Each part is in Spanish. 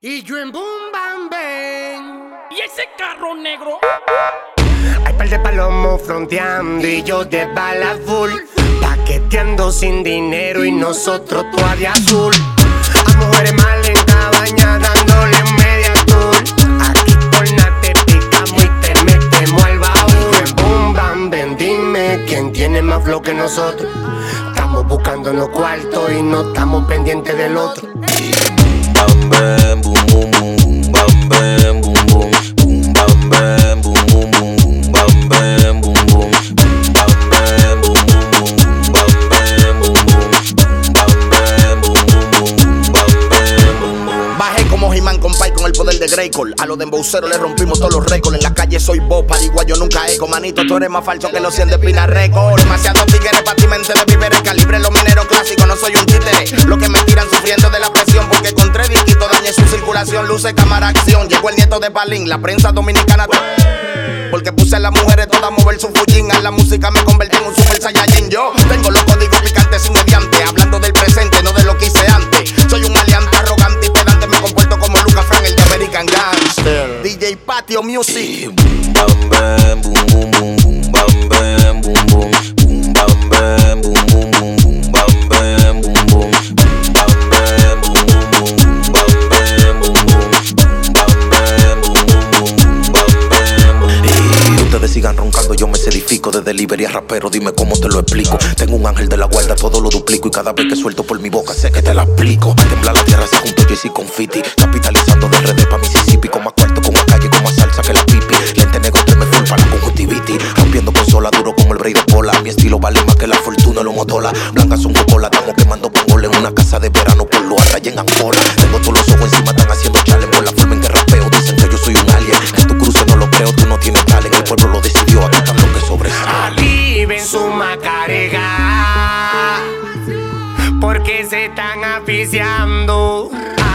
Y yo en Boom Bam Bang. ¿Y ese carro negro? Hay par de palomos fronteando y yo de bala full, paqueteando sin dinero y nosotros todavía azul. A mujeres mal en cabaña dándole media tour. Aquí por nada te picamos y te metemos al baúl. En Boom Bam Bang, dime quién tiene más flow que nosotros. Estamos buscando los cuartos y no estamos pendientes del otro. Bam bam boom boom boom bam bam boom boom boom bam bam boom boom boom bam bam boom boom bam bam boom boom bam bam boom boom bam bam boom boom bam bam boom. Bajé como He-Man con Pai con el poder de Grayskull. A los de embauceros le rompimos todos los récords. En la calle soy Bob, pariguayo nunca eco. Manito, tú eres más falso que los 100 de Pina Record. Demasiados tigres pa' ti mente de víveres. Calibre los mineros clásicos, no soy un títere. Los que me tiran sufriendo de la presión porque con tres disquitos dañé su circulación. Luce, cámara, acción. Llegó el nieto de Palín, la prensa dominicana. Porque puse a las mujeres todas a mover su fullín. A la música me convertí en un super saiyajin. Yo tengo los códigos picantes sin mediante. Hablando del presente, no de lo que hice antes. Soy un maleante, arrogante y pedante. Me comporto como Lucas Frank, el de American Gangster. DJ Patio Music. Bam bam boom boom boom boom bam bam boom boom boom bam bam boom boom boom boom bam bam boom boom bam bam boom boom boom bam bam boom boom bam bam boom boom bam bam boom. Y ustedes sigan roncando, yo me edifico de delivery a rapero, dime cómo te lo explico. Tengo un ángel de la guarda, todo lo duplico y cada vez que suelto por mi boca sé que te la aplico. Tembla la tierra, se junto Jay-Z con Fiti, capitalizando de redes pa' Mississippi, con más cuarto, con más calle, con más salsa que la pipi. Lente negro, me full para la conjuntivitis, rompiendo consola duro como el Bray de Pola. Mi estilo vale más que la fortuna, lo motola. Blancas son cocola, estamos quemando pongola en una casa de verano por lo raya en Angola. Tengo todos los ojos encima, están haciendo challenge por la forma en que rapeo. Dicen que yo soy un alien, que tu cruce no lo creo, tú no tienes talent. El pueblo lo decidió, aquí están los que sobresalen. Viven su macarega porque se están aficiando.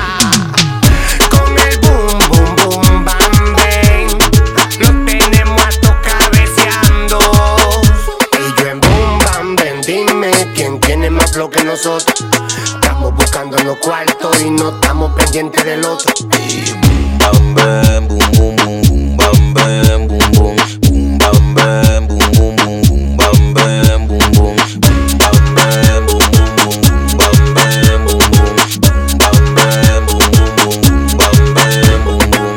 Con el boom boom boom bam bang los tenemos a tocar cabeceando. Y yo en Boom Bam Bang, dime quién tiene más flow que nosotros. Estamos buscando los cuartos y no estamos pendientes del otro. Bam bam boom boom boom boom bam bam boom boom boom bam bam boom boom boom bam bam boom boom bam bam boom boom bam bam boom boom bam bam boom boom bam bam boom boom.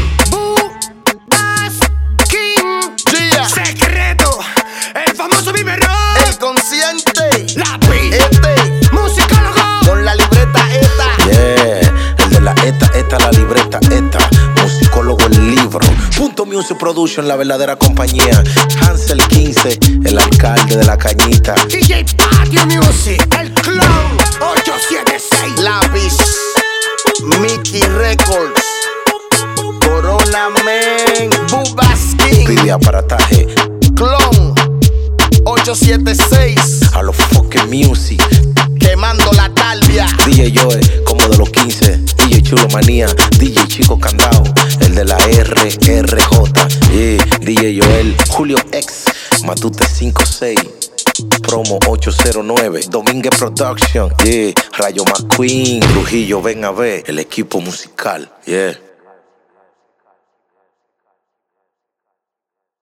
Boo-Bass King, Yeah. Secreto, el famoso biberón, El consciente. la P, musicólogo. Con la libreta esta. Yeah, el de la esta, la libreta, musicólogo, el libro. Punto Music Production, la verdadera compañía. Hansel 15, el alcalde de la cañita. DJ Patio Music, el clown 876. Lápiz. Mickey Records. Corona Man. Boo-Bass King. Pide aparataje Clon 876. a los fucking music. Quemando la talvia. DJ Joe, como de los 15. DJ Chulo Manía, DJ Chico Candao, el de la RRJ. DJ Joel, Julio X, Matute 56, Promo 809, Domínguez Production. Rayo McQueen, Trujillo, ven a ver el equipo musical.